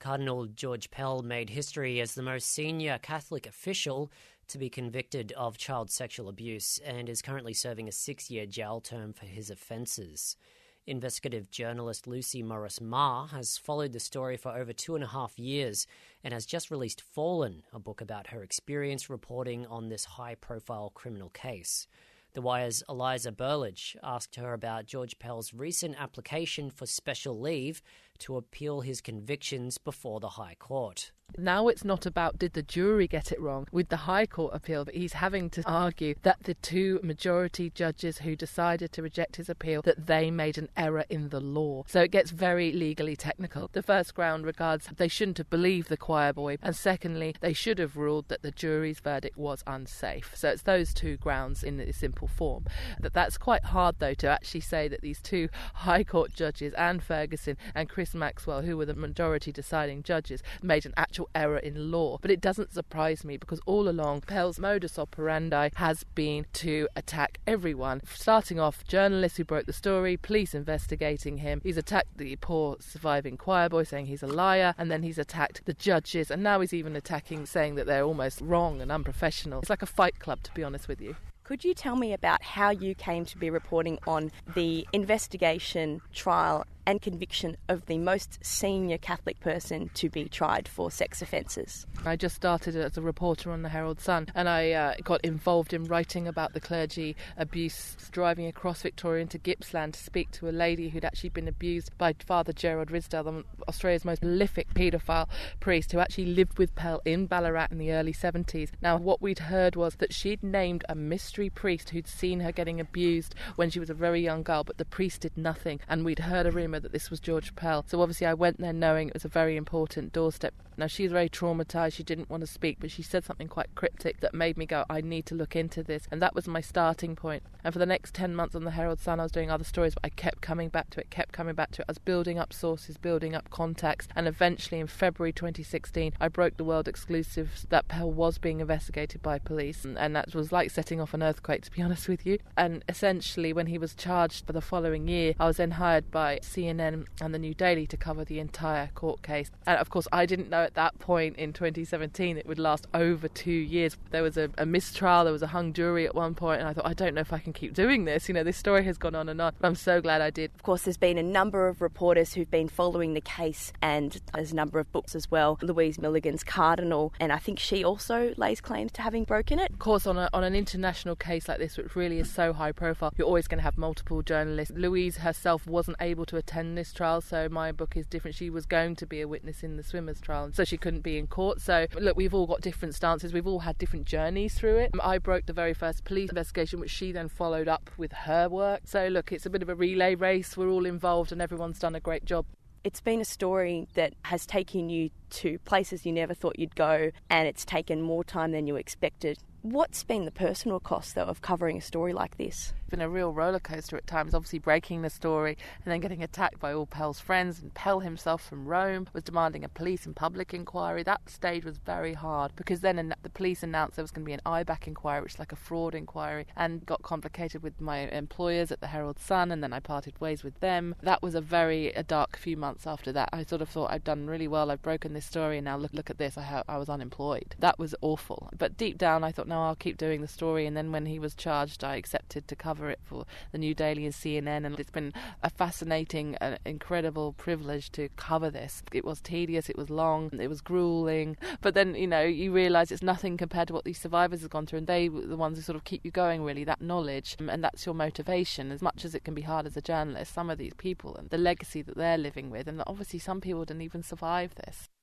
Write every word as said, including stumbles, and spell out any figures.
Cardinal George Pell made history as the most senior Catholic official to be convicted of child sexual abuse and is currently serving a six-year jail term for his offences. Investigative journalist Lucy Morris-Marr has followed the story for over two and a half years and has just released Fallen, a book about her experience reporting on this high-profile criminal case. The Wire's Eliza Burlage asked her about George Pell's recent application for special leave to appeal his convictions before the High Court. Now it's not about did the jury get it wrong with the High Court appeal, but he's having to argue that the two majority judges who decided to reject his appeal, that they made an error in the law. So it gets very legally technical. The first ground regards they shouldn't have believed the choir boy, and secondly, they should have ruled that the jury's verdict was unsafe. So it's those two grounds in a simple form. That That's quite hard, though, to actually say that these two High Court judges, Anne Ferguson and Chris Maxwell, who were the majority deciding judges, made an actual error in law. But it doesn't surprise me because all along Pell's modus operandi has been to attack everyone, starting off journalists who broke the story, police investigating him. He's attacked the poor surviving choir boy, saying he's a liar, and then he's attacked the judges, and now he's even attacking, saying that they're almost wrong and unprofessional. It's like a fight club, to be honest with you. Could you tell me about how you came to be reporting on the investigation, trial and conviction of the most senior Catholic person to be tried for sex offences? I just started as a reporter on the Herald Sun, and I uh, got involved in writing about the clergy abuse, driving across Victoria into Gippsland to speak to a lady who'd actually been abused by Father Gerard Ridsdale, Australia's most prolific paedophile priest, who actually lived with Pell in Ballarat in the early seventies. Now, what we'd heard was that she'd named a mystery priest who'd seen her getting abused when she was a very young girl, but the priest did nothing, and we'd heard a rumour that this was George Pell. So obviously I went there knowing it was a very important doorstep. Now, she's very traumatised, she didn't want to speak, but she said something quite cryptic that made me go, I need to look into this, and that was my starting point. And for the next ten months on the Herald Sun I was doing other stories, but I kept coming back to it, kept coming back to it. I was building up sources, building up contacts, and eventually in February twenty sixteen I broke the world exclusive that Pell was being investigated by police, and that was like setting off an earthquake, to be honest with you. And essentially when he was charged for the following year, I was then hired by C N N and the New Daily to cover the entire court case. And of course I didn't know at that point in twenty seventeen it would last over two years. There was a, a mistrial, there was a hung jury at one point, and I thought, I don't know if I can keep doing this. You know, this story has gone on and on. But I'm so glad I did. Of course, there's been a number of reporters who've been following the case, and there's a number of books as well. Louise Milligan's Cardinal, and I think she also lays claim to having broken it. Of course, on, a, on an international case like this, which really is so high profile, you're always going to have multiple journalists. Louise herself wasn't able to attend this trial, so my book is different. She was going to be a witness in the swimmers' trial, so she couldn't be in court. So look, we've all got different stances, we've all had different journeys through it. I broke the very first police investigation, which she then followed up with her work. So look, it's a bit of a relay race, we're all involved and everyone's done a great job. It's been a story that has taken you to places you never thought you'd go, and it's taken more time than you expected. What's been the personal cost, though, of covering a story like this? It's been a real roller coaster at times, obviously breaking the story and then getting attacked by all Pell's friends. And Pell himself from Rome was demanding a police and public inquiry. That stage was very hard because then the police announced there was going to be an I BAC inquiry, which is like a fraud inquiry, and got complicated with my employers at the Herald Sun, and then I parted ways with them. That was a very a dark few months after that. I sort of thought I'd done really well, I've broken this story, and now look look at this, I, ha- I was unemployed. That was awful. But deep down I thought, no, I'll keep doing the story. And then when he was charged, I accepted to cover it for the New Daily and C N N, and it's been a fascinating and incredible privilege to cover this. It was tedious, it was long, it was gruelling, but then, you know, you realise it's nothing compared to what these survivors have gone through, and they were the ones who sort of keep you going, really, that knowledge, and that's your motivation. As much as it can be hard as a journalist, some of these people and the legacy that they're living with, and obviously some people didn't even survive this.